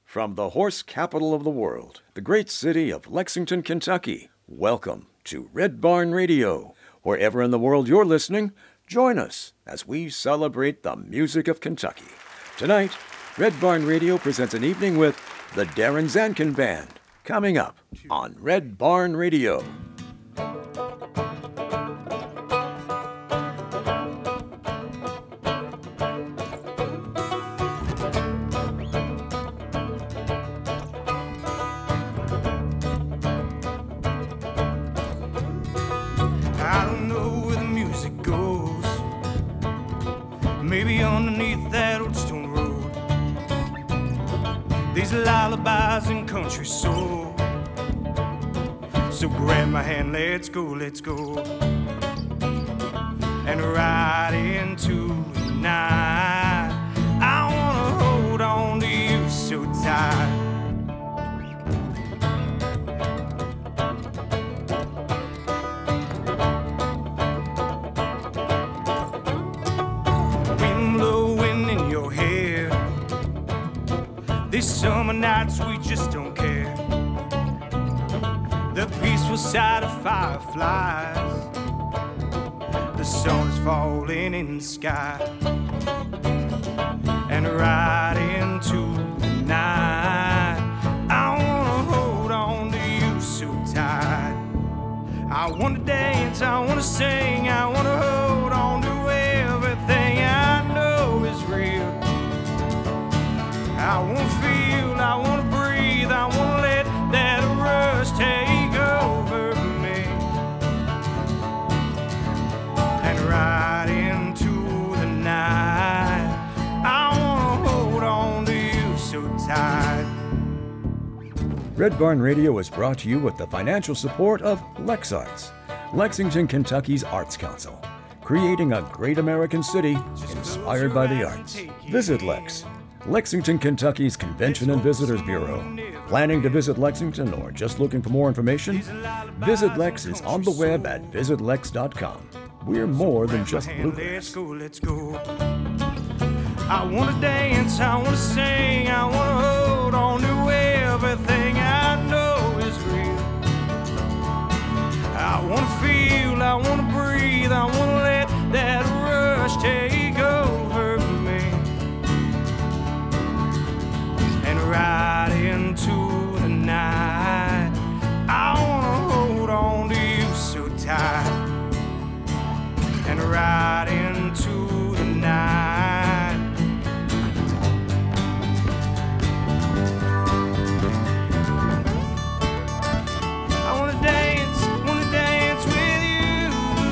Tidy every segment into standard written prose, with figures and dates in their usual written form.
From the horse capital of the world, the great city of Lexington, Kentucky, welcome to Red Barn Radio. Wherever in the world you're listening, join us as we celebrate the music of Kentucky. Tonight, Red Barn Radio presents an evening with the Darren Zankin Band, coming up on Red Barn Radio. Maybe underneath that old stone road, these lullabies and country soul. So grab my hand, let's go, and ride into the night. I wanna hold on to you so tight. These summer nights we just don't care. The peaceful sight of fireflies, the sun is falling in the sky, and right into the night. I wanna hold on to you so tight. I wanna dance, I wanna sing, I wanna hold on to everything I know is real. I wanna feel, I wanna breathe, I wanna let that rush take over me, and right into the night. I wanna hold on to you so tight. Red Barn Radio is brought to you with the financial support of LexArts, Lexington, Kentucky's Arts Council, creating a great American city inspired by the arts. Visit Lex, Lexington, Kentucky's Convention and Visitors Bureau. Planning to visit Lexington or just looking for more information? Visit Lex is on the web at visitlex.com. We're more than just bluegrass. Let's go. I wanna dance, I wanna sing, I wanna hold on to everything I know is real. I wanna feel, I wanna breathe, I wanna let that rush take over me, and right into the night. I wanna hold on to you so tight, and right into the night. I wanna dance with you.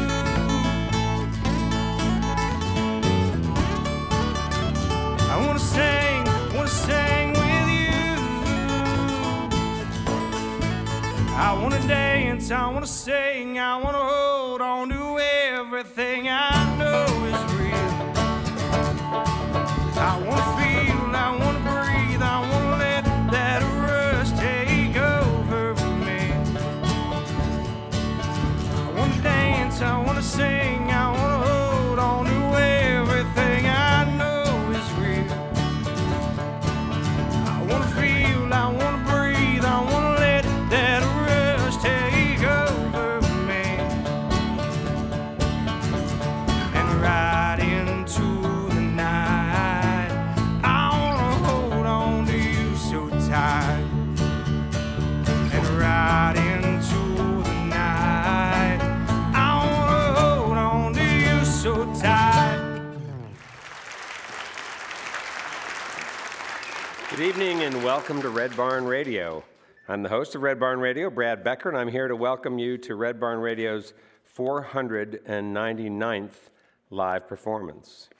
I wanna sing with you. I wanna dance, I wanna sing, I wanna hold on to everything I know is real. I wanna feel, I wanna breathe, I wanna let that rush take over me. I wanna dance, I wanna sing, I wanna hold on to everything I know is real. I wanna feel, I wanna breathe, I wanna let that rush take over me, and right into the night. I wanna hold on to you so tight, and right into the night. I wanna hold on to you so tight. Good evening and welcome to Red Barn Radio. I'm the host of Red Barn Radio, Brad Becker, and I'm here to welcome you to Red Barn Radio's 499th live performance.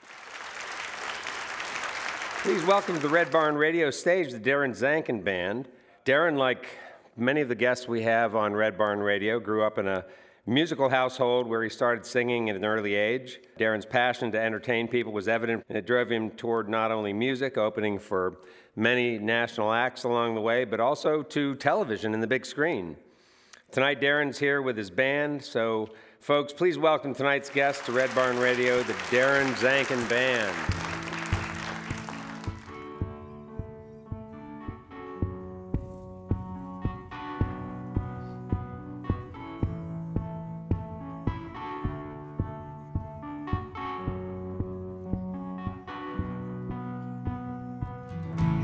Please welcome to the Red Barn Radio stage the Darren Zankin Band. Darren, like many of the guests we have on Red Barn Radio, grew up in a musical household where he started singing at an early age. Darren's passion to entertain people was evident, and it drove him toward not only music, opening for many national acts along the way, but also to television and the big screen. Tonight, Darren's here with his band, so folks, please welcome tonight's guest to Red Barn Radio, the Darren Zankin Band.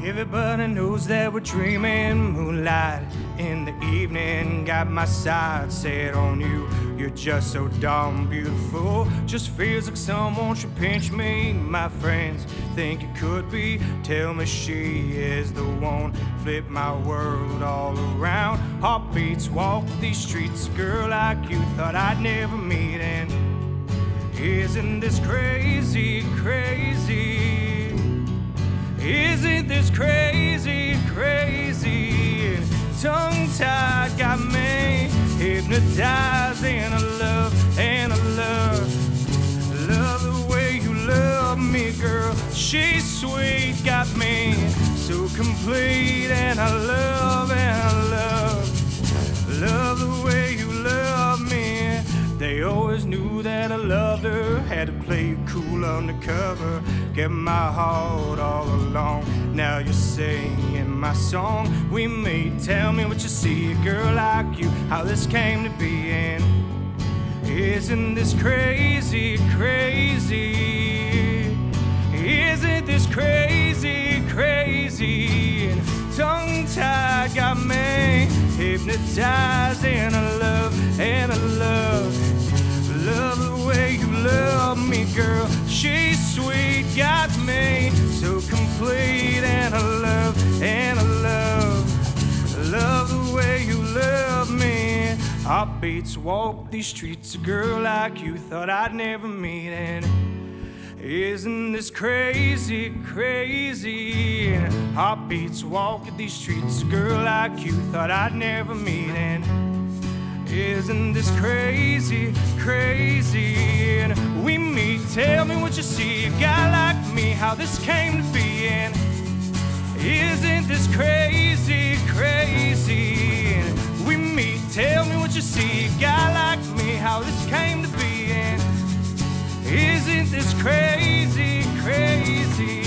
Everybody knows that we're dreaming. Moonlight in the evening, got my sights set on you. You're just so darn beautiful. Just feels like someone should pinch me. My friends think it could be. Tell me she is the one. Flip my world all around. Heartbeats walk these streets. A girl like you thought I'd never meet. And isn't this crazy, crazy? Isn't this crazy, crazy? Tongue-tied got me hypnotized, and I love, and I love the way you love me, girl. She's sweet, got me so complete, and I love, love the way you love me. They always knew that I loved her, had to play it cool undercover, get my heart all along. Now you're singing my song. We meet, tell me what you see, a girl like you, how this came to be. And isn't this crazy, crazy? Isn't this crazy, crazy? And tongue-tied got me hypnotized, and I love, and I love the way you love me, girl. She's sweet, got me so complete, and I love, and I love the way you love me. Heartbeats walk these streets, a girl like you thought I'd never meet. And isn't this crazy, crazy? Heartbeats walk these streets, a girl like you thought I'd never meet. And isn't this crazy, crazy? And we meet, tell me what you see, a guy like me, how this came to be. And isn't this crazy, crazy? And we meet, tell me what you see, a guy like me, how this came to be. And isn't this crazy, crazy?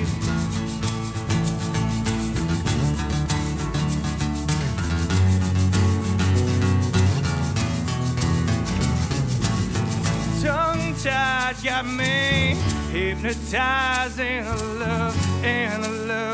Tongue-tied got me hypnotized, and I love, and I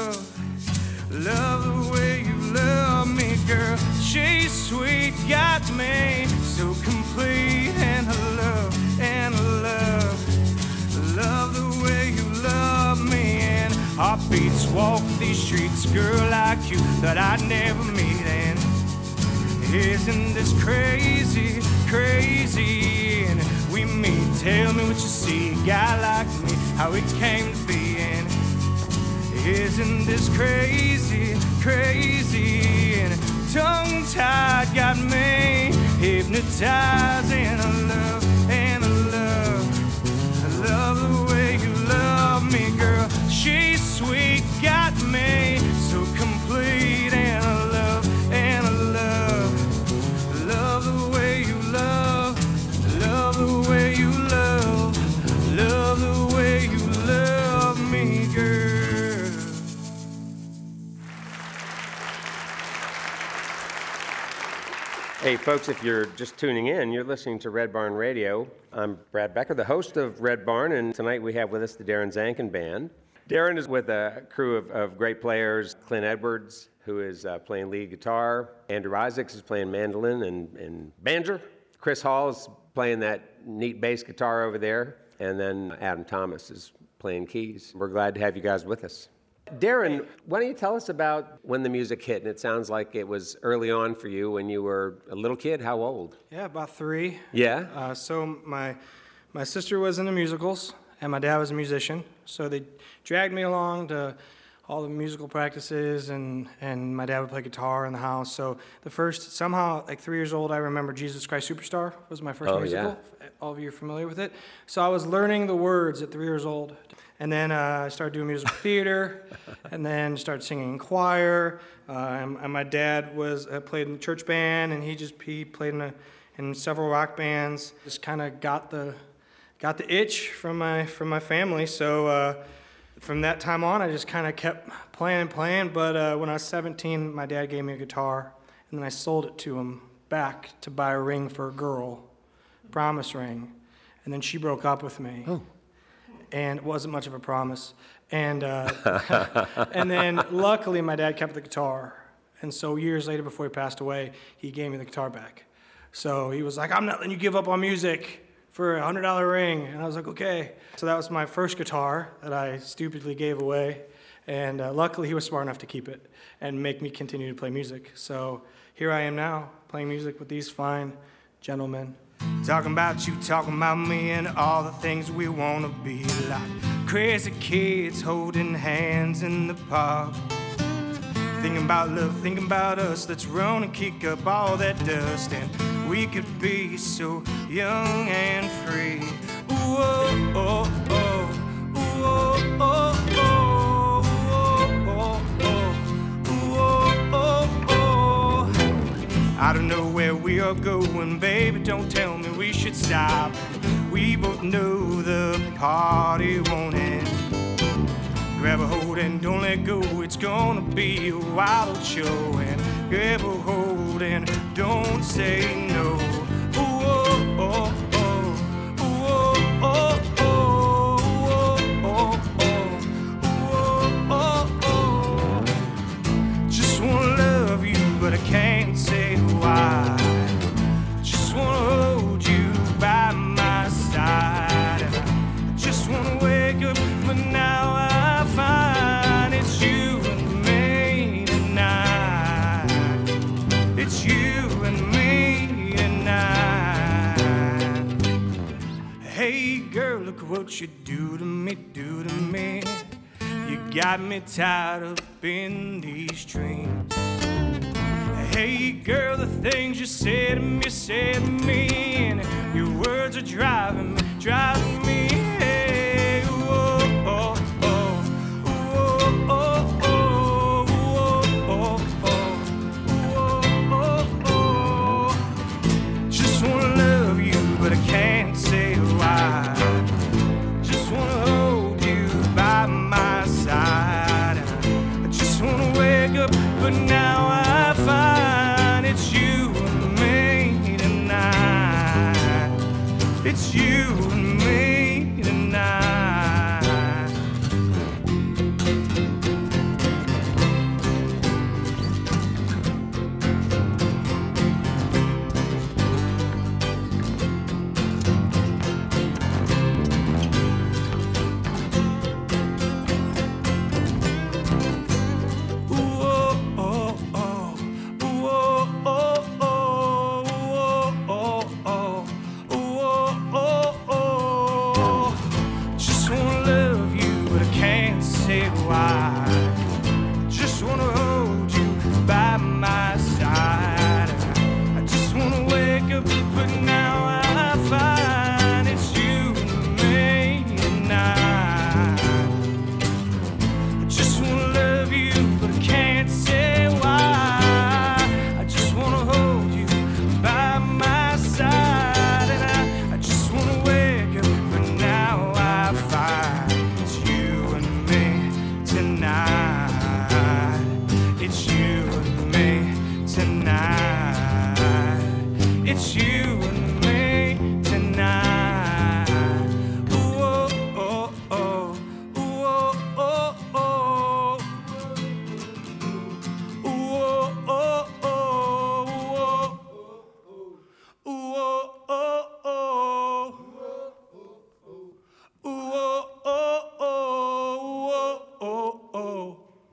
love the way you love me, girl. She's sweet, got me so complete, and I love, and I love the way you love me. And heartbeats walk these streets, girl like you that I'd never meet. And isn't this crazy, crazy? And we meet, tell me what you see, a guy like me, how it came to be. And isn't this crazy, crazy? And tongue-tied got me hypnotized, and I love, and I love the way you love me, girl. She's sweet, got me so complete, and I love, and I love the way you love the way you love the way you love me, girl. Hey folks, if you're just tuning in, you're listening to Red Barn Radio. I'm Brad Becker, the host of Red Barn, and tonight we have with us the Darren Zankin Band. Darren is with a crew of great players. Clint Edwards, who is playing lead guitar. Andrew Isaacs is playing mandolin and banjo. Chris Hall is playing that neat bass guitar over there. And then Adam Thomas is playing keys. We're glad to have you guys with us. Darren, why don't you tell us about when the music hit? And it sounds like it was early on for you when you were a little kid. How old? Yeah, about 3. Yeah? So my sister was into musicals, and my dad was a musician. So they dragged me along to all the musical practices, and my dad would play guitar in the house. So the first, somehow, like 3 years old, I remember Jesus Christ Superstar was my first musical. Yeah. All of you are familiar with it. So I was learning the words at 3 years old. And then I started doing musical theater, and then started singing in choir. And my dad played in the church band, and he played in several rock bands. Just kind of got the itch from my family. So from that time on, I just kind of kept playing. But when I was 17, my dad gave me a guitar, and then I sold it to him back to buy a ring for a girl, promise ring. And then she broke up with me. Oh. And it wasn't much of a promise. And and then luckily my dad kept the guitar. And so years later, before he passed away, he gave me the guitar back. So he was like, I'm not letting you give up on music for a $100 ring. And I was like, okay. So that was my first guitar that I stupidly gave away. And luckily he was smart enough to keep it and make me continue to play music. So here I am now, playing music with these fine gentlemen. Talking about you, talking about me, and all the things we wanna be like. Crazy kids holding hands in the park. Thinking about love, thinking about us. Let's run and kick up all that dust, and we could be so young and free. Ooh, oh, oh, oh. Ooh, oh, oh, oh. Ooh, oh, oh, oh. Ooh, oh, oh, oh. I don't know where we are going, baby, don't tell me we should stop. We both know the party won't end. Grab a hold and don't let go, it's gonna be a wild show. And grab a hold and don't say no. Ooh, oh, oh, oh. Ooh, oh, oh, oh. Ooh, oh, oh, oh. Just wanna love you, but I can't say why. Just wanna hold you by my side. And I just wanna wake up, but now I find it's you and me tonight. It's you and me tonight. Hey girl, look what you do to me, do to me. You got me tied up in these dreams. Hey girl, the things you say to me, and your words are driving me, driving me. Hey, whoa, oh, oh, whoa, oh, oh, whoa, oh, oh, whoa, oh. Just wanna love you, but I can't say why. Just wanna hold you by my side. I just wanna wake up, but now I find it's you and me tonight. It's you and me tonight. Ooh, oh, oh, oh. Ooh, oh, oh, oh. Ooh, oh, oh, oh. Ooh, oh, oh, oh. Just wanna love you, but I can't say why. Just wanna hold you by my side. I just wanna wake up, but now I find it's you and me tonight. I just wanna love you, but I can't say why. I just wanna hold you by my side. And I just wanna wake up, but now I find it's you and me tonight. It's you and me tonight. It's you and me tonight. Ooh, oh, oh, oh. Ooh, oh, oh, oh. Ooh, oh, oh, oh. Ooh, oh, oh, oh. Ooh, oh, oh, oh. Ooh, oh, oh.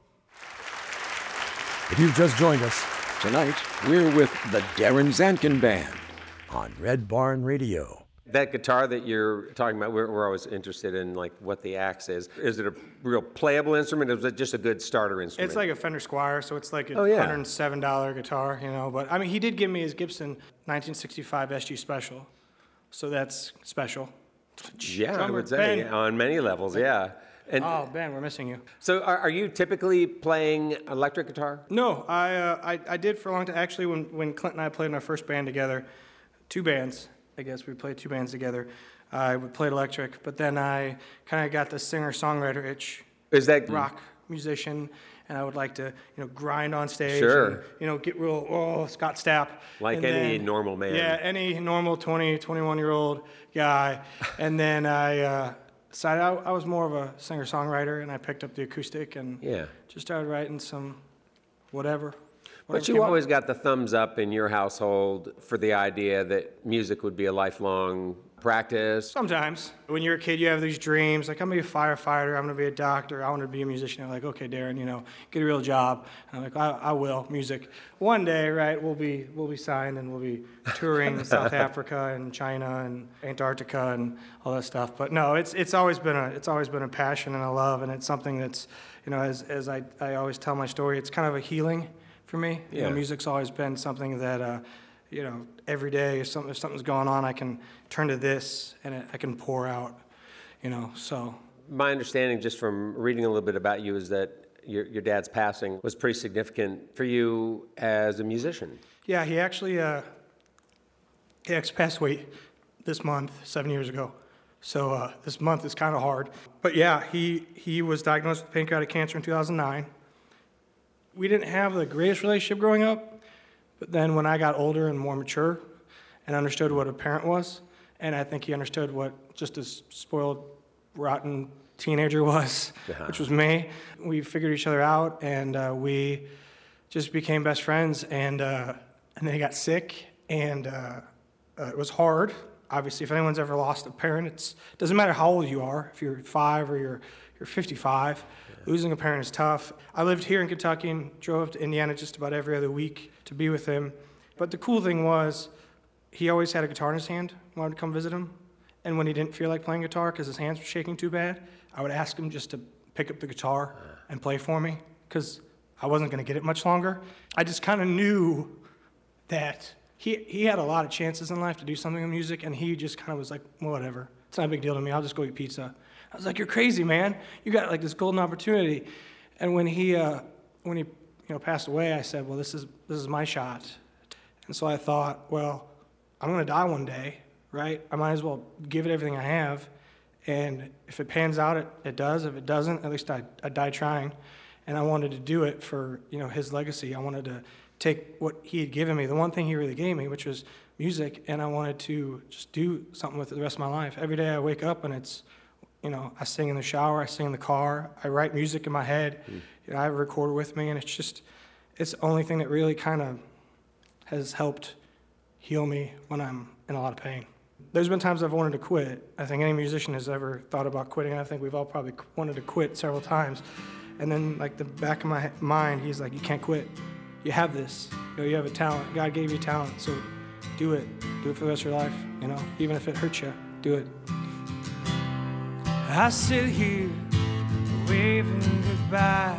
If you've just joined us, tonight we're with the Darren Zankin Band on Red Barn Radio. That guitar that you're talking about, we're always interested in like what the axe is. Is it a real playable instrument, or is it just a good starter instrument? It's like a Fender Squier, so it's like a yeah. $107 guitar, you know. But I mean, he did give me his Gibson 1965 SG Special, so that's special. Yeah, I Drummer, would say Ben. on many levels, yeah. And Oh, Ben, we're missing you. so are you typically playing electric guitar? No, I did for a long time. Actually, when Clint and I played in our first band together, two bands, I guess we played two bands together. I played electric, but then I kind of got the singer-songwriter itch. Is that Rock musician, and I would like to, grind on stage. Sure. And, get real, Scott Stapp. Like And any then- normal man? Yeah, any normal 20, 21-year-old guy. And then I decided I was more of a singer-songwriter, and I picked up the acoustic and just started writing some whatever. But you always got the thumbs up in your household for the idea that music would be a lifelong practice. Sometimes. When you're a kid, you have these dreams, like, I'm gonna be a firefighter, I'm gonna be a doctor, I want to be a musician. They're like, okay, Darren, get a real job. And I'm like, I will, music. One day, right, we'll be signed and we'll be touring South Africa and China and Antarctica and all that stuff. But no, it's always been a passion and a love, and it's something that's, as I always tell my story, it's kind of a healing for me. Music's always been something that, every day if something's going on, I can turn to this and I can pour out, so. My understanding just from reading a little bit about you is that your dad's passing was pretty significant for you as a musician. Yeah, he actually passed away this month, 7 years ago. So this month is kind of hard. But yeah, he was diagnosed with pancreatic cancer in 2009. We didn't have the greatest relationship growing up, but then when I got older and more mature and understood what a parent was, and I think he understood what just a spoiled, rotten teenager was, which was me, we figured each other out, and we just became best friends, and then he got sick, and it was hard. Obviously, if anyone's ever lost a parent, it doesn't matter how old you are, if you're 5 or you're 55, losing a parent is tough. I lived here in Kentucky and drove to Indiana just about every other week to be with him. But the cool thing was, he always had a guitar in his hand when I would come visit him. And when he didn't feel like playing guitar because his hands were shaking too bad, I would ask him just to pick up the guitar and play for me, because I wasn't going to get it much longer. I just kind of knew that he had a lot of chances in life to do something with music, and he just kind of was like, well, whatever. It's not a big deal to me. I'll just go eat pizza. I was like, you're crazy, man. You got like this golden opportunity. And when he passed away, I said, well, this is my shot. And so I thought, well, I'm going to die one day, right? I might as well give it everything I have. And if it pans out, it does. If it doesn't, at least I die trying. And I wanted to do it for, his legacy. I wanted to take what he had given me, the one thing he really gave me, which was music, and I wanted to just do something with it the rest of my life. Every day I wake up and it's, I sing in the shower, I sing in the car, I write music in my head, I have a recorder with me, and it's the only thing that really kind of has helped heal me when I'm in a lot of pain. There's been times I've wanted to quit. I think any musician has ever thought about quitting. I think we've all probably wanted to quit several times. And then, like, the back of my mind, he's like, you can't quit. You have this. You have a talent. God gave you talent, so do it. Do it for the rest of your life, even if it hurts you, do it. I sit here waving goodbye,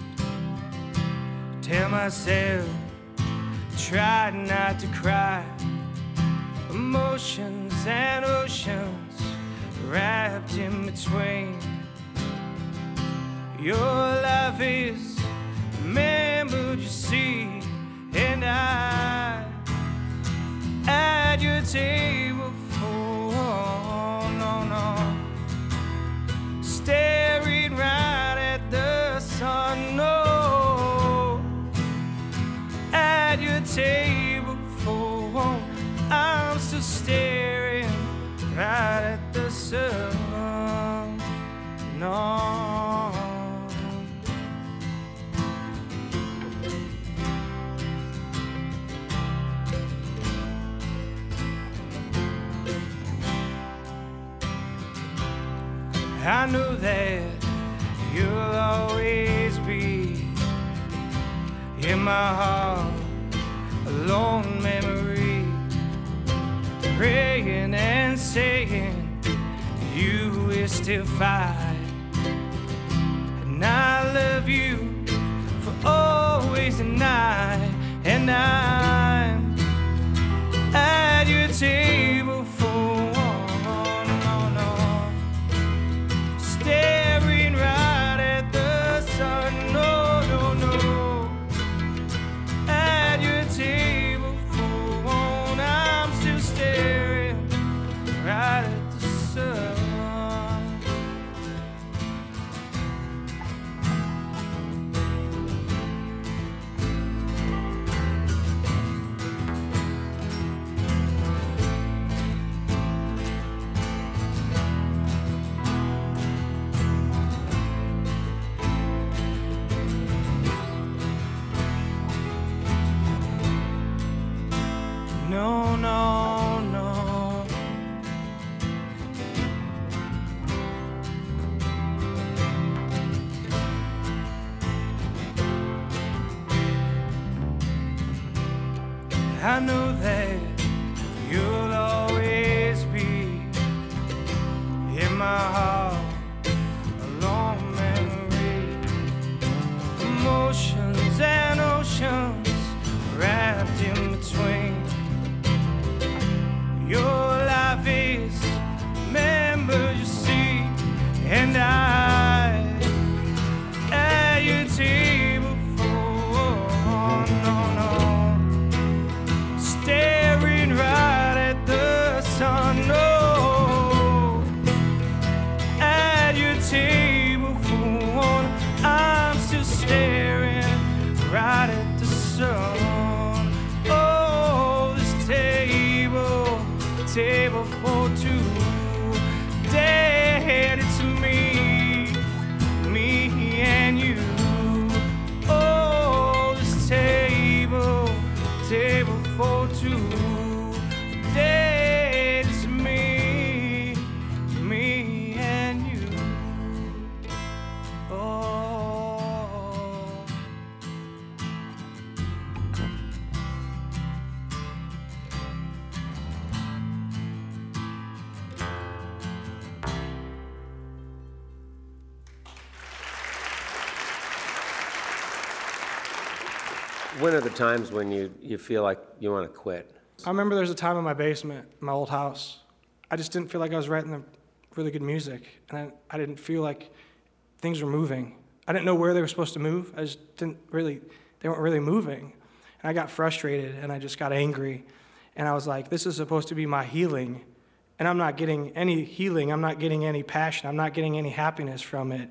tell myself, try not to cry. Emotions and oceans wrapped in between. Your life is a memory, you see, and I at your table for staring right at the sun, no. At your table for one, I'm still staring right at the sun, no. I know that you'll always be in my heart, a lone memory, praying and saying you will still fight. And I love you for always and night, and I'm at your table for staring right at the sun, no. At your table for one, I'm still staring right at the sun. I know that you'll always be in my heart, a long memory. Emotions and oceans wrapped in between. Your life is members, you see, and I at your table for staring right at the sun. Oh, at your table for one, I'm still staring right at the sun. Oh, this table for two, dead, it's me and you. Oh, this table for two, dead, it's me and you. Oh. When are the times when you feel like you want to quit? I remember there was a time in my basement, my old house. I just didn't feel like I was writing the really good music, and I didn't feel like things were moving. I didn't know where they were supposed to move. I just didn't really, they weren't really moving. And I got frustrated, and I just got angry. And I was like, this is supposed to be my healing, and I'm not getting any healing. I'm not getting any passion. I'm not getting any happiness from it.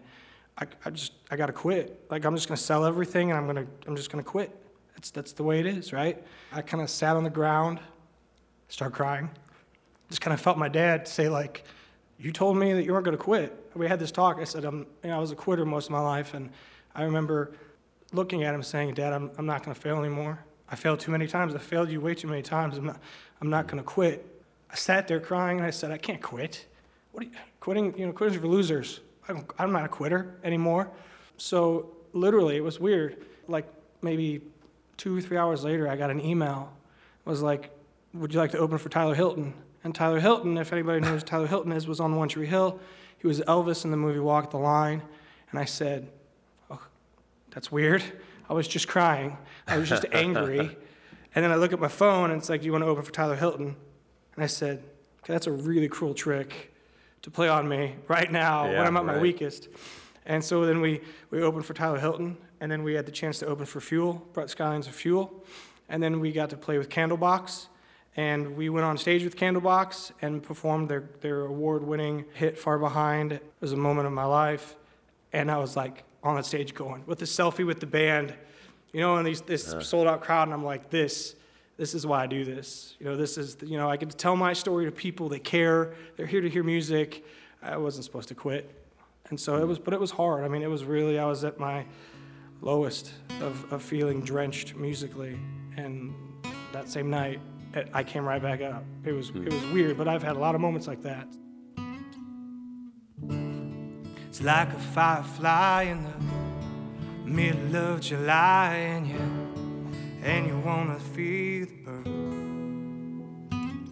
I got to quit. Like, I'm just going to sell everything, and I'm just going to quit. That's the way it is, right? I kind of sat on the ground, started crying. Just kind of felt my dad say, like, you told me that you weren't going to quit. We had this talk. I said, I was a quitter most of my life, and I remember looking at him saying, Dad, I'm not going to fail anymore. I failed too many times. I failed you way too many times. I'm not going to quit. I sat there crying, and I said, I can't quit. What are you, quitting? Quitting's for losers. I'm not a quitter anymore. So literally, it was weird. Like maybe 2 or 3 hours later, I got an email. It was like, would you like to open for Tyler Hilton? And Tyler Hilton, if anybody knows who Tyler Hilton is, was on One Tree Hill. He was Elvis in the movie Walk the Line. And I said, oh, that's weird. I was just crying. I was just angry. And then I look at my phone, and it's like, do you want to open for Tyler Hilton? And I said, okay, that's a really cruel trick to play on me right now when I'm at my weakest. And so then we opened for Tyler Hilton, and then we had the chance to open for Fuel, Brett Skyline's of Fuel. And then we got to play with Candlebox. And we went on stage with Candlebox and performed their award-winning hit, Far Behind. It was a moment of my life. And I was like on the stage going with the selfie with the band, and this sold-out crowd. And I'm like, this is why I do this. This is, I get to tell my story to people that care. They're here to hear music. I wasn't supposed to quit. And so it was hard. I mean, it was really, I was at my lowest of feeling drenched musically. And that same night, I came right back up. It was weird, but I've had a lot of moments like that. It's like a firefly in the middle of July, and you wanna feel the burn.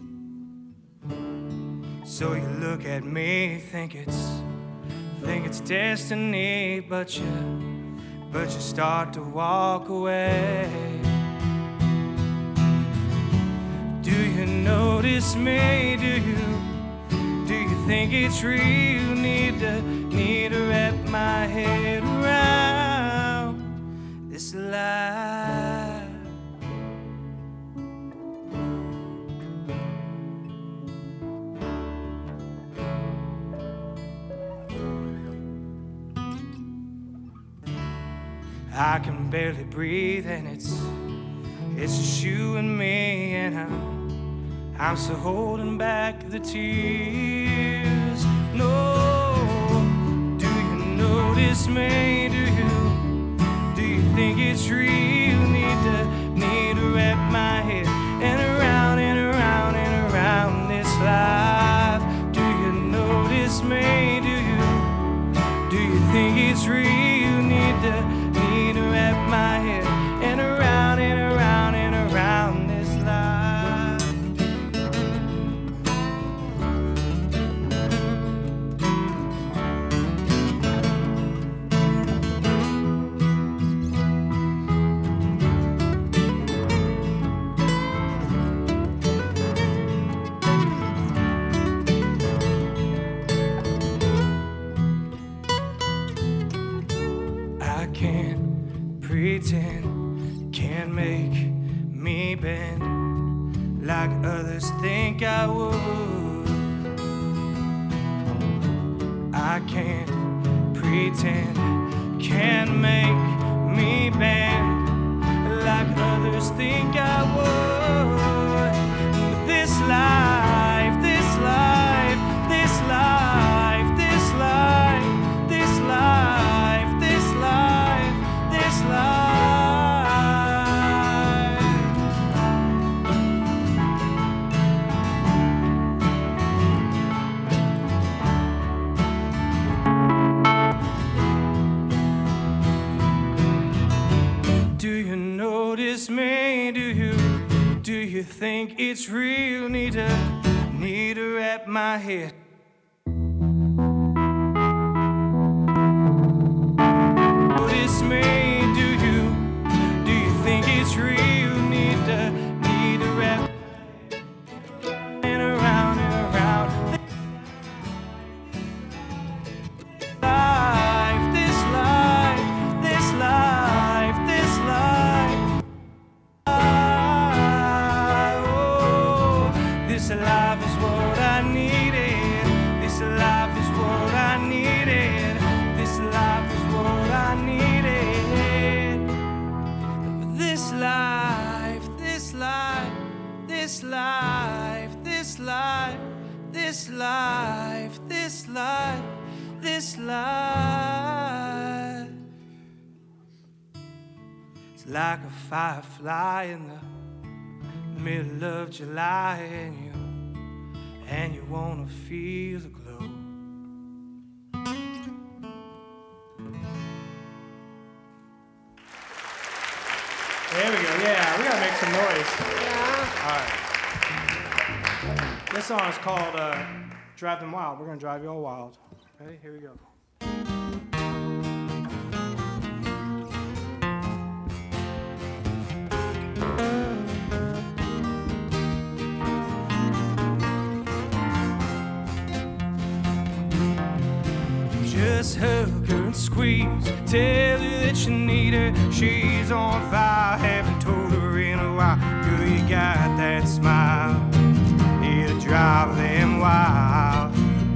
So you look at me, think it's destiny, but you start to walk away. Do you notice me? Do you think it's real? Need to wrap my head around this life. I can barely breathe, and it's just you and me, and I'm still holding back the tears. No, do you notice me? Do you think it's real? Need to wrap my head and around and around and around this life. Do you notice me? Do you think it's real? Need to wrap my head and around and around and around this life. can't make me bend like others think I would. I can't pretend, can't make me bend like others think I would. But this life, this life, this life, this life, this life, this life, this life. Do you notice me? Do you think it's real? Need to wrap my head. Notice me? Do you think it's real? Need to wrap and around and around. This life, this life, this life. This life is what I needed. This life is what I needed. This life is what I needed. This life, this life, this life, this life, this life, this life, this life. It's like a firefly in the middle of July, and you wanna feel the glow. There we go. Yeah, we gotta make some noise. Yeah. All right. This song is called "Drive Them Wild." We're gonna drive you all wild. Ready? Here we go. Just hug her and squeeze, tell her that you need her. She's on fire, haven't told her in a while. Girl, you got that smile, it'll drive them wild.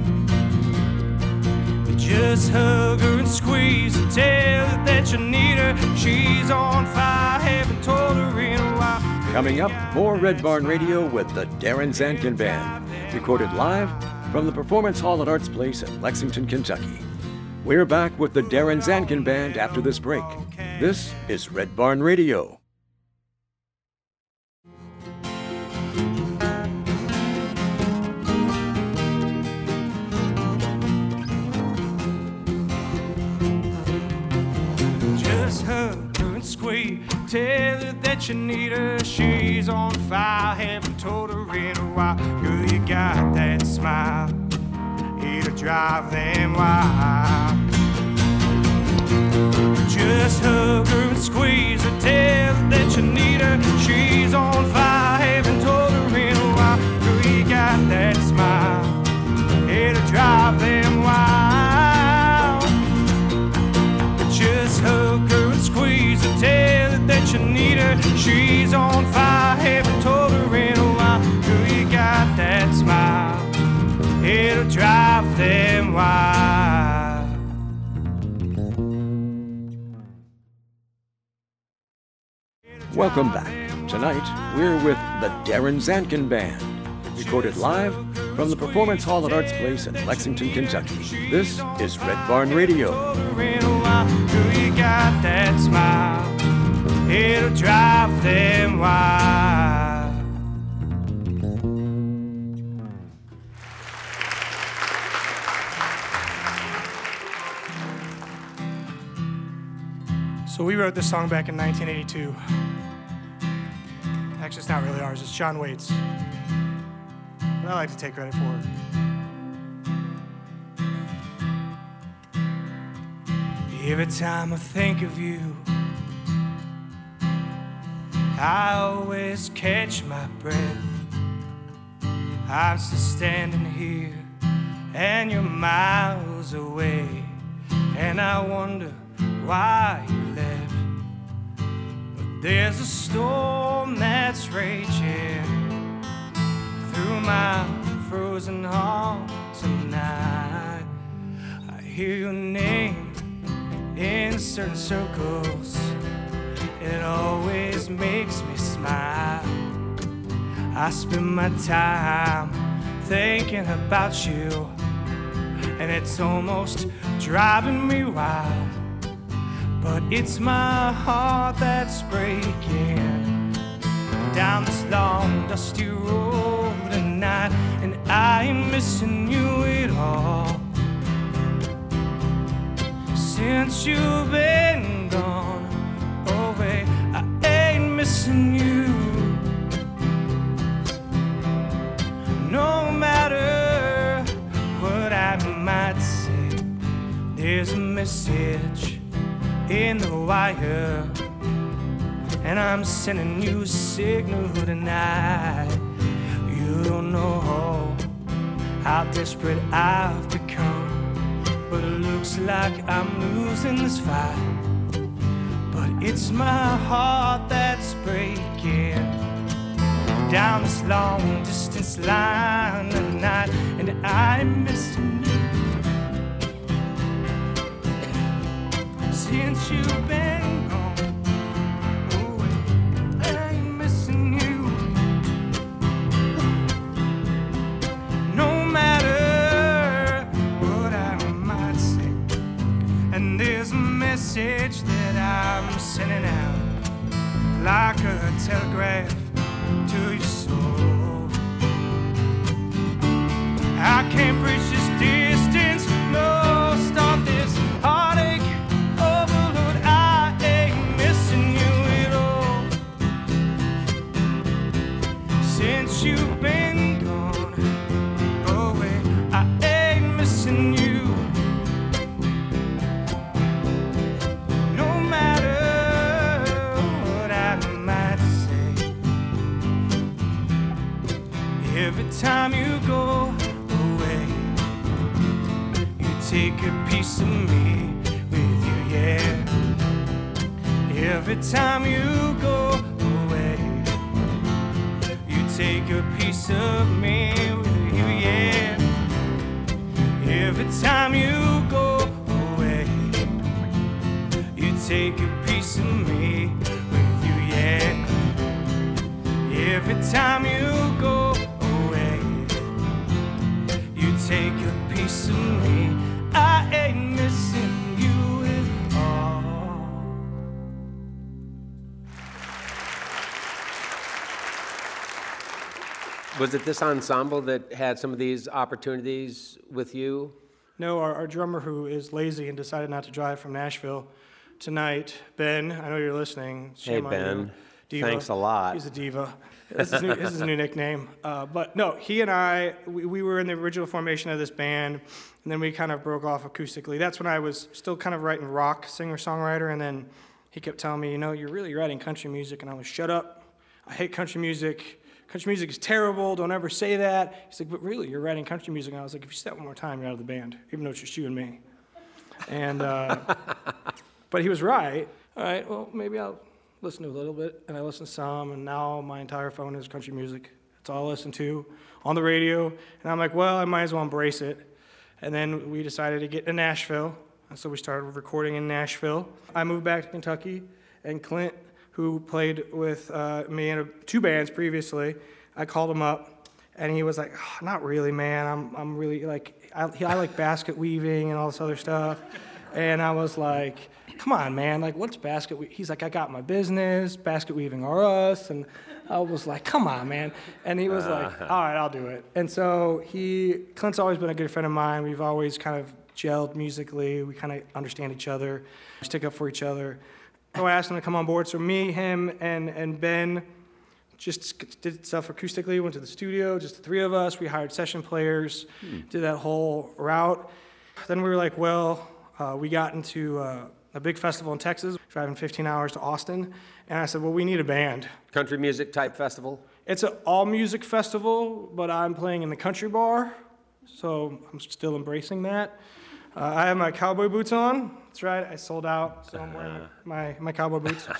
Just hug her and squeeze her, tell her that you need her. She's on fire, haven't told her in a while. Coming up, more Red Barn Radio with the Darren Zankin Band, recorded live from the Performance Hall at Arts Place in Lexington, Kentucky. We're back with the Darren Zankin Band after this break. This is Red Barn Radio. Just hug her and squeeze, tell her that you need her. She's on fire, haven't told her in a while. Girl, you got that smile, it'll drive them wild. Just hug her and squeeze her, tell her that you need her. She's on fire, haven't told her in a while. Girl, you got that smile, it'll drive them wild. Just hug her and squeeze her, tell her that you need her. She's on fire, haven't told her in a while. Girl, you got that smile, it'll drive them wild. Welcome back. Tonight, we're with the Darren Zankin Band, recorded live from the Performance Hall at Arts Place in Lexington, Kentucky. This is Red Barn Radio. Girl, you got that smile, it'll drive them wild. So we wrote this song back in 1982. Actually, it's not really ours, it's John Waite's. But I like to take credit for it. Every time I think of you, I always catch my breath. I'm still standing here and you're miles away, and I wonder why you left. But There's a storm that's raging through my frozen heart tonight. I hear your name in certain circles, and it always makes me smile. I spend my time thinking about you, and it's almost driving me wild. But it's my heart that's breaking down this long, dusty road tonight, and I ain't missing you at all. Since you've been gone away, I ain't missing you. No matter what I might say, there's a message in the wire, and I'm sending you a signal tonight. You don't know how desperate I've become, but it looks like I'm losing this fight. But it's my heart that's breaking down this long distance line tonight, and I'm missing you. Since you've been gone, oh, I ain't missing you. No matter what I might say, and there's a message that I'm sending out like a telegraph to your soul. I can't bridge this distance, no, stop this heartache. Since you've been gone away, I ain't missing you. No matter what I might say, every time you go away, you take a piece of me with you, yeah. Every time you go away, take a piece of me with you, yeah. Every time you go away, you take a piece of me with you, yeah. Every time you go away, you take a piece of me. I ain't missing you at all. Was it this ensemble that had some of these opportunities with you? No, our drummer, who is lazy and decided not to drive from Nashville tonight, Ben, I know you're listening. Hey, Ben. Thanks a lot. He's a diva. This is his new nickname. But no, he and I, we were in the original formation of this band, and then we kind of broke off acoustically. That's when I was still kind of writing rock, singer-songwriter, and then he kept telling me, you know, you're really writing country music, and I was, shut up. I hate country music. Country music is terrible, don't ever say that. He's like, but really, you're writing country music. And I was like, if you say that one more time, you're out of the band, even though it's just you and me. And, but he was right. All right, well, maybe I'll listen to a little bit. And I listened to some, and now my entire phone is country music. That's all I listen to on the radio. And I'm like, well, I might as well embrace it. And then we decided to get to Nashville. And so we started recording in Nashville. I moved back to Kentucky, and Clint, who played with me in two bands previously, I called him up, and he was like, oh, not really, man. I'm really, like, I like basket weaving and all this other stuff. And I was like, come on, man, like, what's basket weaving? He's like, I got my business, basket weaving are us. And I was like, come on, man. And he was like, all right, I'll do it. And so Clint's always been a good friend of mine. We've always kind of gelled musically. We kind of understand each other, stick up for each other. So I asked him to come on board. So me, him, and Ben just did stuff acoustically, went to the studio, just the three of us. We hired session players, did that whole route. Then we were like, well, we got into a big festival in Texas, driving 15 hours to Austin. And I said, well, we need a band. Country music type festival? It's an all-music festival, but I'm playing in the country bar, so I'm still embracing that. I have my cowboy boots on. That's right, I sold out, so I'm wearing my cowboy boots.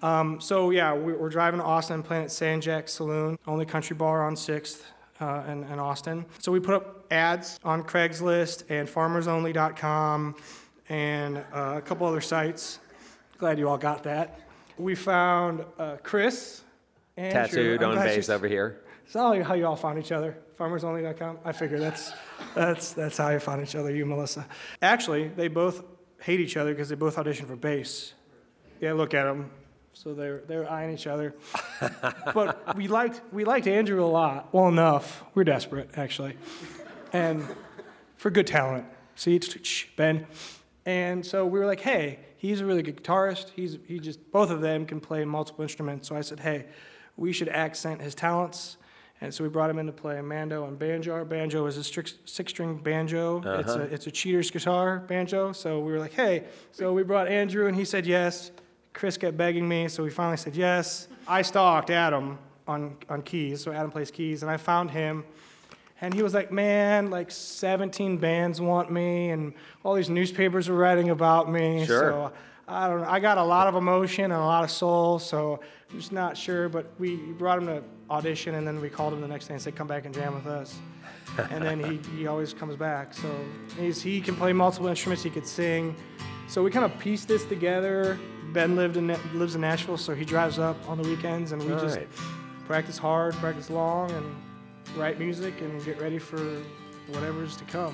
So yeah, we're driving to Austin and playing at San Jack Saloon, only country bar on 6th in Austin. So we put up ads on Craigslist and FarmersOnly.com and a couple other sites. Glad you all got that. We found Chris. Andrew, Tattooed on base over here. Is that how you all found each other? FarmersOnly.com? I figure that's how you found each other, you, Melissa. Actually, they both hate each other because they both auditioned for bass. Yeah, look at them. So they're eyeing each other. But we liked Andrew a lot. Well, enough. We're desperate, actually. And for good talent. See, Ben. And so we were like, hey, he's a really good guitarist. Both of them can play multiple instruments. So I said, hey, we should accent his talents. And so we brought him in to play Mando and banjo. Banjo is a 6-string banjo. It's a cheater's guitar banjo. So we were like, hey. So we brought Andrew, and he said yes. Chris kept begging me, so we finally said yes. I stalked Adam on keys, so Adam plays keys, and I found him. And he was like, man, like 17 bands want me, and all these newspapers were writing about me. Sure. So I don't know. I got a lot of emotion and a lot of soul, so I'm just not sure. But we brought him to audition, and then we called him the next day and said, come back and jam with us. And then he always comes back. So he can play multiple instruments. He could sing. So we kind of pieced this together. Ben lives in Nashville, so he drives up on the weekends, and we just practice hard, practice long, and write music and get ready for whatever's to come.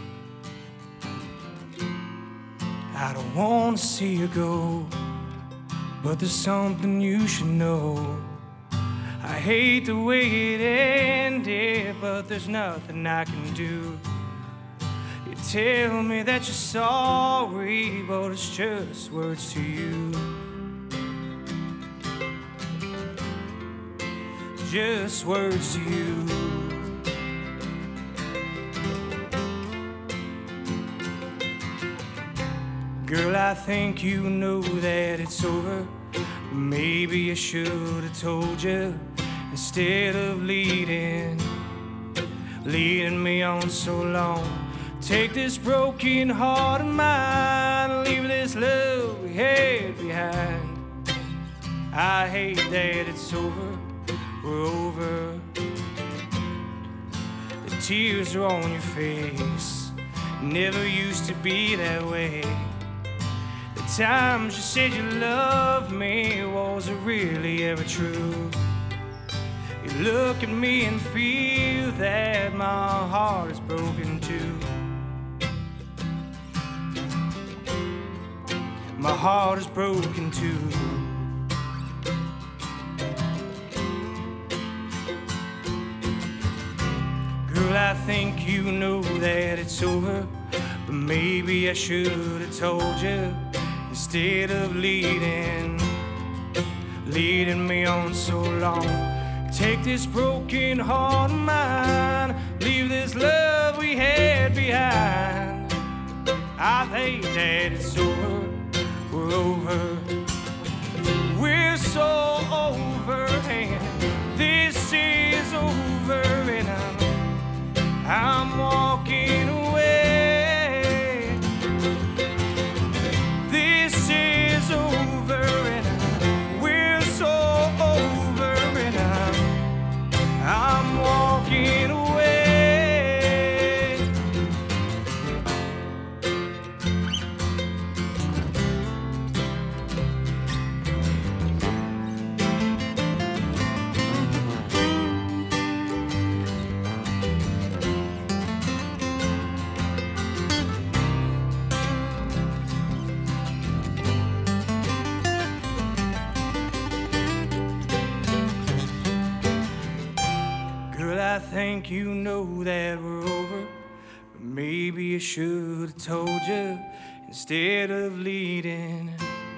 I don't want to see you go, but there's something you should know. I hate the way it ended, but there's nothing I can do. You tell me that you're sorry, but it's just words to you. Just words to you. Girl, I think you know that it's over. Maybe I should have told you instead of leading me on so long. Take this broken heart of mine, leave this love we had behind. I hate that it's over, we're over. The tears are on your face, never used to be that way. The times you said you loved me, was it really ever true? You look at me and feel that my heart is broken too. My heart is broken too. Girl, I think you know that it's over, but maybe I should have told you instead of leading me on so long. Take this broken heart of mine, leave this love we had behind. I hate that it's over, we're over. We're so over, and this is over, and I'm walking away. This is over, and we're so over, and I'm walking away. I think you know that we're over, but maybe I should have told you instead of leading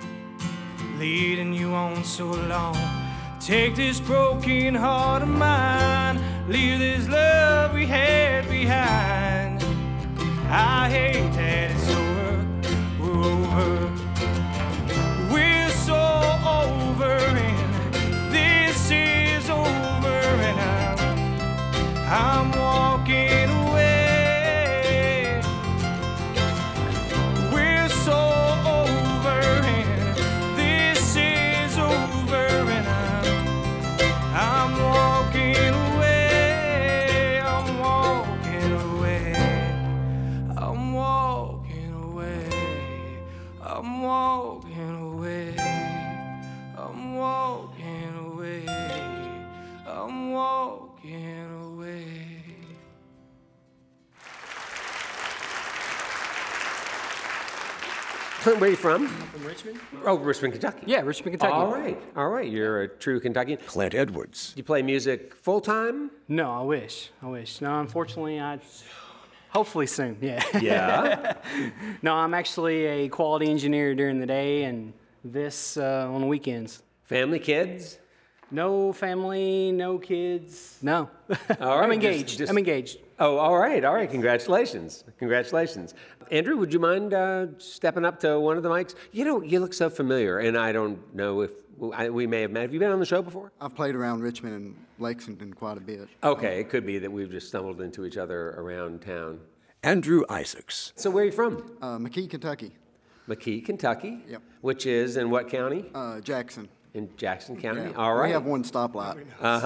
you on so long. Take this broken heart of mine, leave this love we had behind. I hate that it's over, we're over. We're so over, and this is over, and I'm walking away. We're so over, and this is over. Clint, where are you from? From Richmond? Oh, Richmond, Kentucky. Yeah, Richmond, Kentucky. All right. You're a true Kentuckian. Clint Edwards. You play music full-time? No, I wish. No, unfortunately, hopefully soon, yeah. Yeah. No, I'm actually a quality engineer during the day and this on the weekends. Family, kids? No family, no kids, no. All right, I'm engaged. just- I'm engaged. Oh, all right. Congratulations. Andrew, would you mind stepping up to one of the mics? You know, you look so familiar, and I don't know if we may have met. Have you been on the show before? I've played around Richmond and Lexington quite a bit. Okay, it could be that we've just stumbled into each other around town. Andrew Isaacs. So where are you from? McKee, Kentucky. McKee, Kentucky. Yep. Which is in what county? Jackson. In Jackson County. Yeah. All right. We have one stoplight.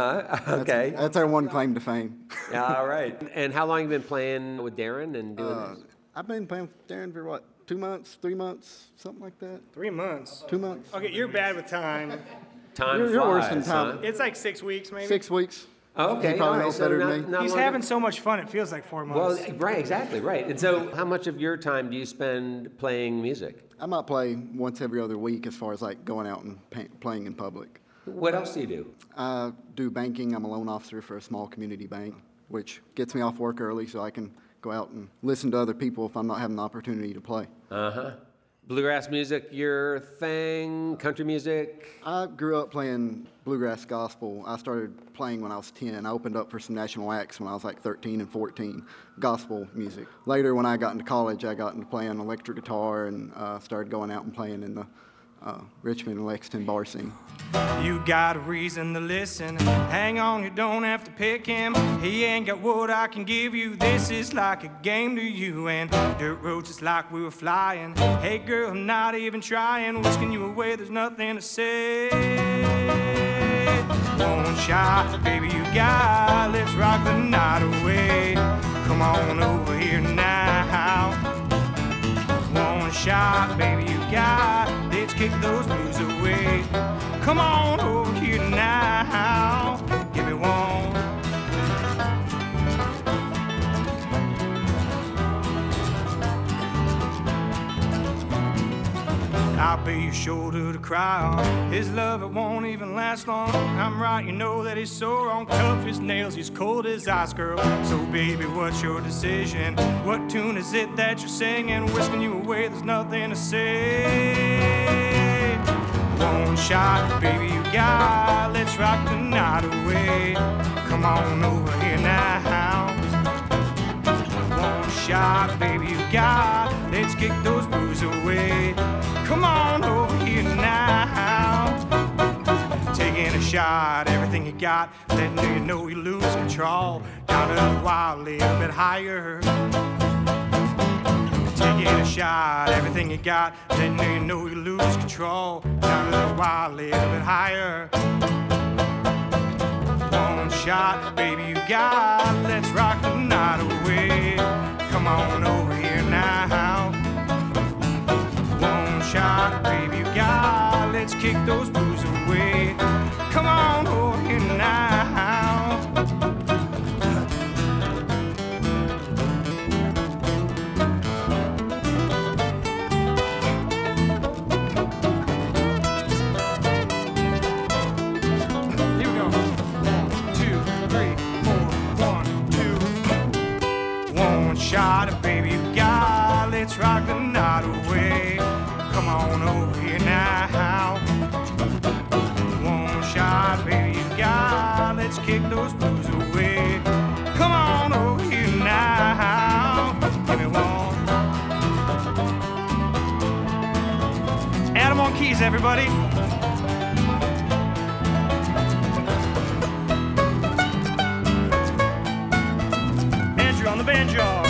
Okay. That's our one claim to fame. All right. And how long have you been playing with Darren and doing this? I've been playing with Darren for what, 2 months, 3 months, something like that? 3 months. 2 months. Okay, you're bad with time. Time You're worse flies, than time. huh? It's like 6 weeks, maybe. 6 weeks. Okay. He probably all right, knows so better than not- me. not He's longer- having so much fun, it feels like 4 Well, months. right, exactly, right. And so how much of your time do you spend playing music? I might play once every other week as far as like going out and playing in public. What else do you do? I do banking. I'm a loan officer for a small community bank, which gets me off work early so I can go out and listen to other people if I'm not having the opportunity to play. Uh-huh. Bluegrass music, your thing? Country music? I grew up playing bluegrass gospel. I started playing when I was 10. I opened up for some national acts when I was like 13 and 14, gospel music. Later, when I got into college, I got into playing electric guitar and started going out and playing in the Richmond and Lexington bar scene. You got a reason to listen. Hang on, you don't have to pick him. He ain't got what I can give you. This is like a game to you. And dirt roads is like we were flying. Hey girl, I'm not even trying. Whisking you away, there's nothing to say. One shot, baby, you got. Let's rock the night away. Come on over here now. One shot, baby, you got. Let's kick those blues away. Come on over here now. Give me one. I'll be your shoulder to cry on. His love, it won't even last long. I'm right, you know that he's so wrong. Tough as nails, he's cold as ice, girl. So baby, what's your decision? What tune is it that you're singing? Whisking you away, there's nothing to say. One shot, baby, you got. Let's rock the night away. Come on over here now. One shot, baby, you got. Let's kick those blues away. Come on over here now. Taking a shot, everything you got. Letting you know you lose control. Down to the wild, a little bit higher. Taking a shot, everything you got. Letting you know you lose control. Down to the wild, a little bit higher. One shot, baby, you got. Let's rock the night away. Come on over here now. One shot, baby, you got. Let's kick those blues away. Come on over here now. Here we go. 1, 2, 3, 4. 1, 2. One shot, baby, you got. Let's rock the night away. Come on over here now. One shot, baby, you got. Let's kick those blues away. Come on over here now. Give me one. Adam on keys, everybody. Andrew on the banjo.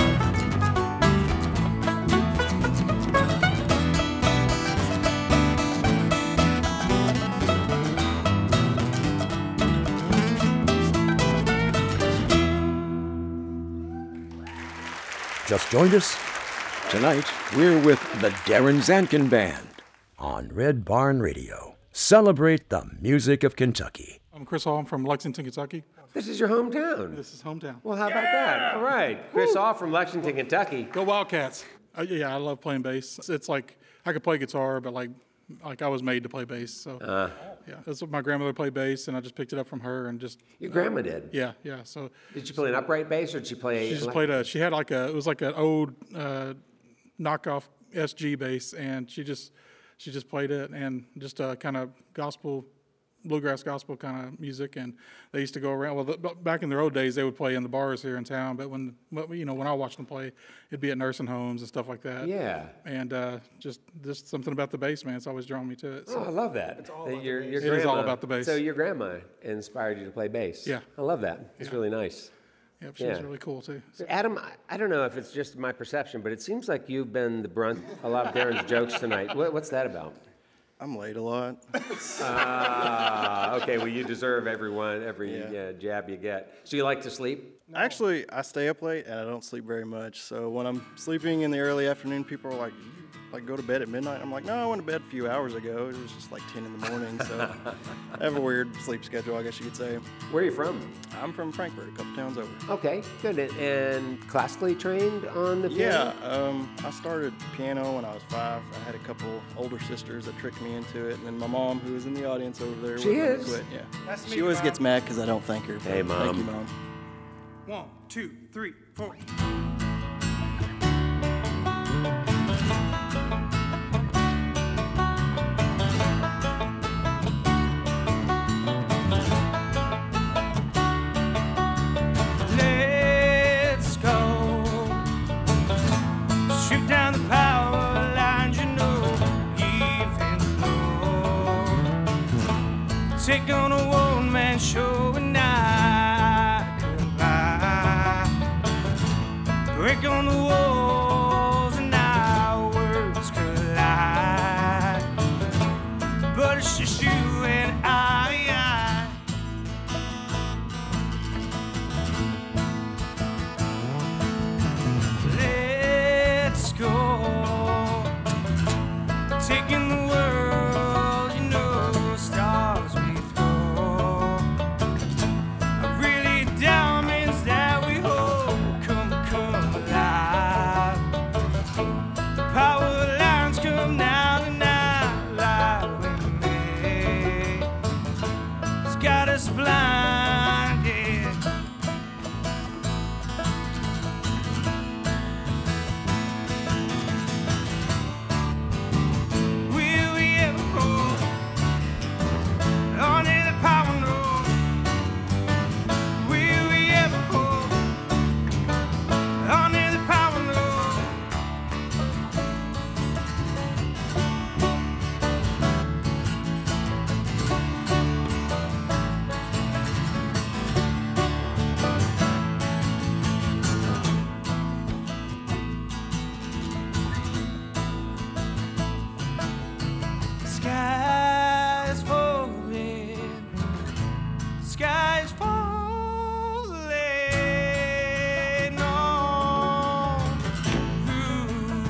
Just joined us? Tonight, we're with the Darren Zankin Band on Red Barn Radio. Celebrate the music of Kentucky. I'm Chris Hall. I'm from Lexington, Kentucky. This is your hometown. This is hometown. Well, how about that? All right. Chris Off from Lexington, Kentucky. Go Wildcats. Yeah, I love playing bass. It's like I could play guitar, but like I was made to play bass. So yeah, that's what my grandmother played bass, and I just picked it up from her and just. Your grandma did? Yeah. So. Did she play an upright bass, or did she play? She just played she had it was like an old knockoff SG bass, and she just played it, and just kind of bluegrass gospel kind of music. And they used to go around. Well, back in their old days, they would play in the bars here in town. But when I watched them play, it'd be at nursing homes and stuff like that. Yeah. And just something about the bass, man. It's always drawn me to it. So. Oh, I love that. It is all about the bass. So your grandma inspired you to play bass. Yeah. I love that. It's really nice. Yep, she was really cool too. So. Adam, I don't know if it's just my perception, but it seems like you've been the brunt of a lot of Darren's jokes tonight. What's that about? I'm late a lot. Okay, well, you deserve every jab you get. So you like to sleep? Actually, I stay up late and I don't sleep very much. So when I'm sleeping in the early afternoon, people are like, go to bed at midnight. I'm like, no, I went to bed a few hours ago. It was just like 10 in the morning. So I have a weird sleep schedule, I guess you could say. Where are you from? I'm from Frankfort, a couple towns over. Okay, good. And classically trained on the piano? Yeah, I started piano when I was 5. I had a couple older sisters that tricked me into it. And then my mom, who is in the audience over there. She is? Quit. Yeah. She always gets mad because I don't thank her. Hey, Mom. Thank you, Mom. 1, 2, 3, 4. Let's go. Shoot down the power lines, you know, even though. Take on a one-man show and I can buy. Break on the walls and our words collide. But it's just you and I. Let's go. Taking the world, you know, stars we throw. Really diamonds that we hold come alive. Power lines come down and out like we may. It's got us blinded. Will we ever hold on to the power road? Will we ever hold on to the power road? Sky is falling, sky is falling on through.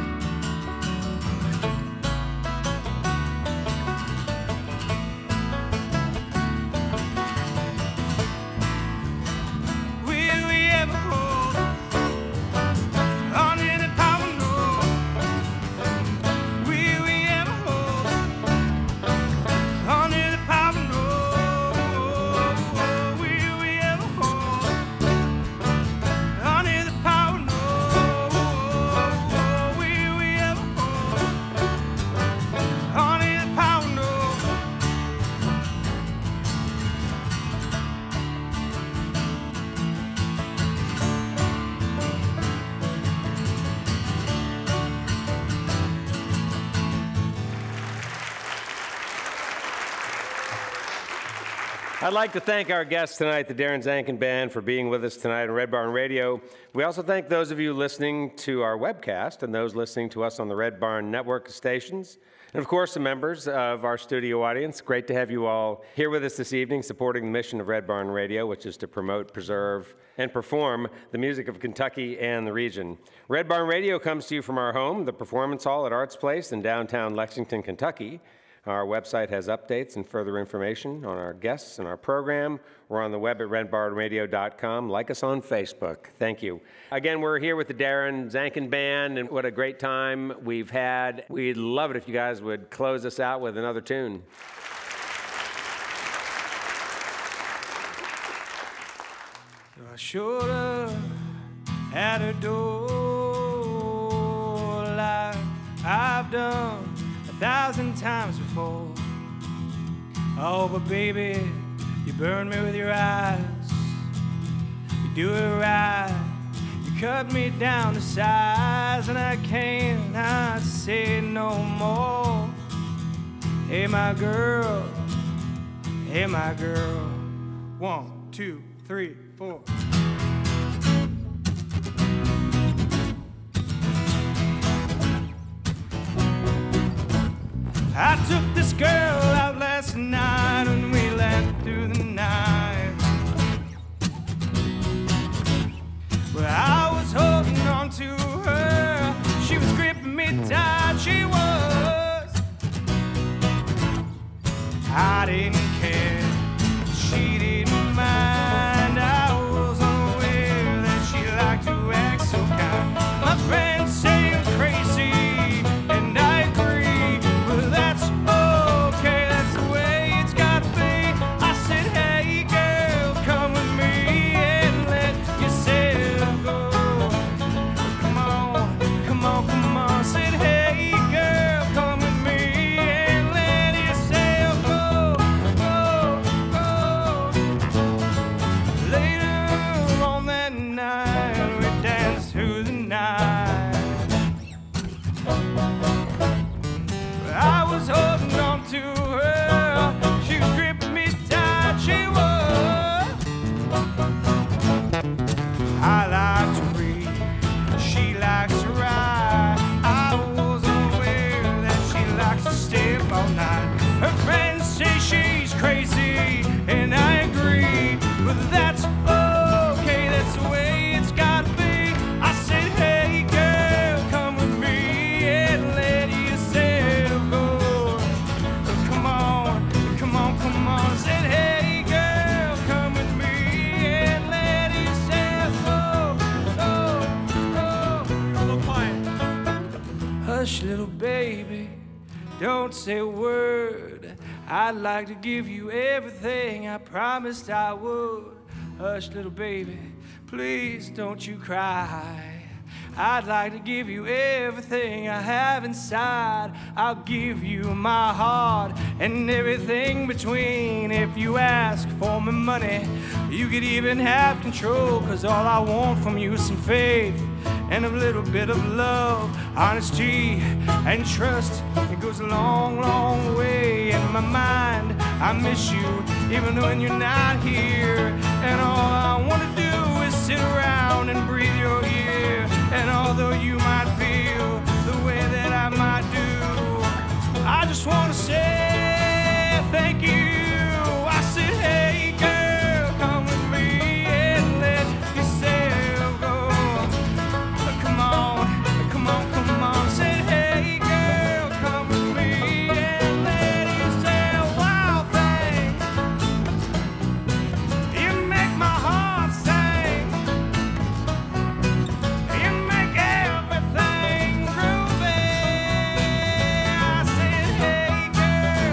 Will we ever hold on to the power road? Will we ever hold on to the power road? Will we ever hold on to the power road? Will we ever hold on to the power road? I'd like to thank our guests tonight, the Darren Zankin Band, for being with us tonight on Red Barn Radio. We also thank those of you listening to our webcast and those listening to us on the Red Barn network of stations. And of course, the members of our studio audience. Great to have you all here with us this evening, supporting the mission of Red Barn Radio, which is to promote, preserve, and perform the music of Kentucky and the region. Red Barn Radio comes to you from our home, the Performance Hall at Arts Place in downtown Lexington, Kentucky. Our website has updates and further information on our guests and our program. We're on the web at redbarnradio.com. Like us on Facebook. Thank you. Again, we're here with the Darren Zankin Band, and what a great time we've had. We'd love it if you guys would close us out with another tune. I showed up at her door like I've done 1,000 times before. Oh, but baby, you burn me with your eyes. You do it right. You cut me down to size, and I cannot say no more. Hey, my girl. Hey, my girl. 1, 2, 3, 4. I took this girl out last night and we laughed through the night. Well, I was holding on to her. She was gripping me tight, she was. I didn't care, she didn't mind. I was unaware that she liked to act so kind. My friends say I'm crazy, and I agree, but that's okay, that's the way it's gotta be. I said, hey girl, come with me and let yourself go. Come on, come on, come on. I said, hey girl, come with me and let yourself go, go, go. Later on that night, we danced through the night. I was holding on to her. She was gripping me tight, she was. I like to read, she likes to ride. I wasn't aware that she likes to stay up all night. Her friends say she's crazy, and I agree, but that's okay, that's the way it's gotta be. I said, hey girl, come with me and let yourself go. Come on, come on, come on. I said, hey girl, come with me and let yourself go, go, go. A little quiet. Hush, little baby, don't say a word. I'd like to give you everything I promised I would. Hush, little baby, please don't you cry. I'd like to give you everything I have inside. I'll give you my heart and everything between. If you ask for my money, you could even have control. 'Cause all I want from you is some faith and a little bit of love, honesty and trust. It goes a long, long way. In my mind, I miss you even when you're not here. And all I want to do is sit around and breathe your ear. And although you might feel the way that I might do, I just want to say thank you. I said, hey girl, come with me and let yourself go. Come on, come on, come on. I said, hey girl, come with me and let yourself wild thing. You make my heart sing. You make everything groovy. I said, hey girl,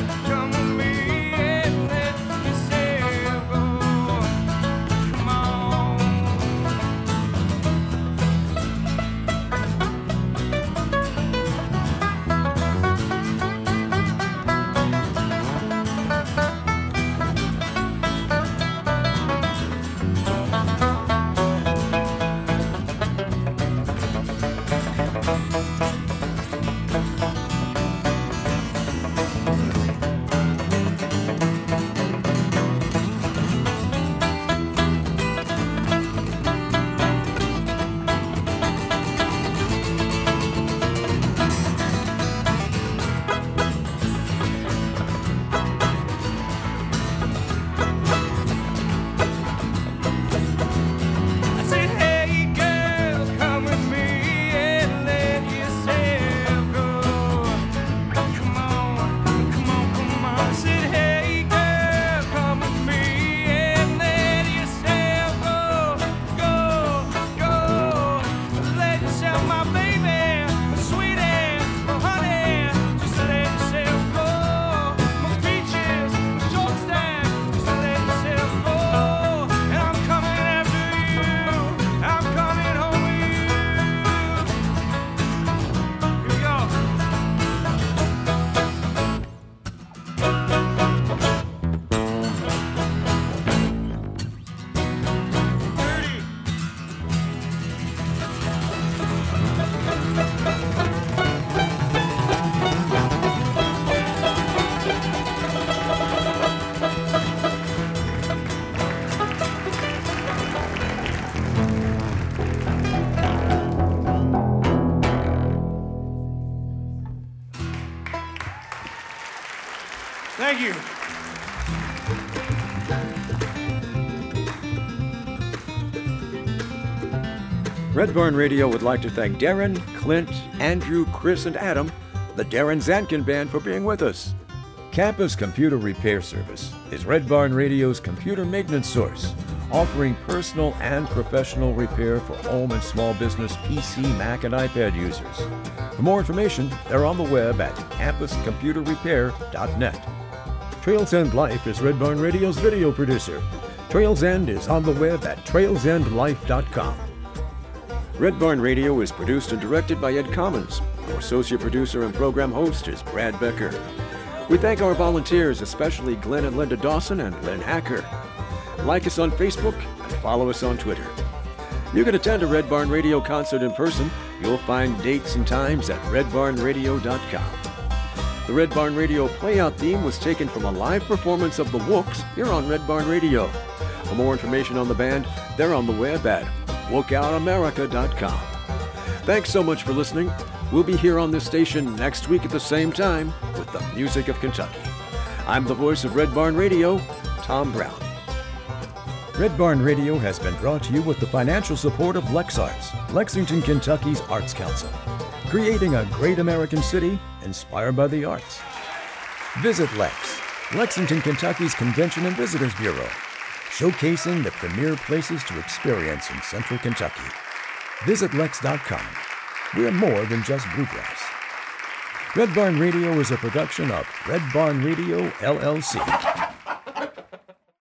Red Barn Radio would like to thank Darren, Clint, Andrew, Chris, and Adam, the Darren Zankin Band, for being with us. Campus Computer Repair Service is Red Barn Radio's computer maintenance source, offering personal and professional repair for home and small business PC, Mac, and iPad users. For more information, they're on the web at campuscomputerrepair.net. Trails End Life is Red Barn Radio's video producer. Trails End is on the web at trailsendlife.com. Red Barn Radio is produced and directed by Ed Commons. Our associate producer and program host is Brad Becker. We thank our volunteers, especially Glenn and Linda Dawson and Lynn Hacker. Like us on Facebook and follow us on Twitter. You can attend a Red Barn Radio concert in person. You'll find dates and times at redbarnradio.com. The Red Barn Radio playout theme was taken from a live performance of the Wooks here on Red Barn Radio. For more information on the band, they're on the web at wookoutamerica.com. Thanks so much for listening. We'll be here on this station next week at the same time with the music of Kentucky. I'm the voice of Red Barn Radio, Tom Brown. Red Barn Radio has been brought to you with the financial support of LexArts, Lexington, Kentucky's Arts Council, creating a great American city inspired by the arts. Visit Lex, Lexington, Kentucky's Convention and Visitors Bureau, showcasing the premier places to experience in central Kentucky. Visit lex.com. We're more than just bluegrass. Red Barn Radio is a production of Red Barn Radio, LLC.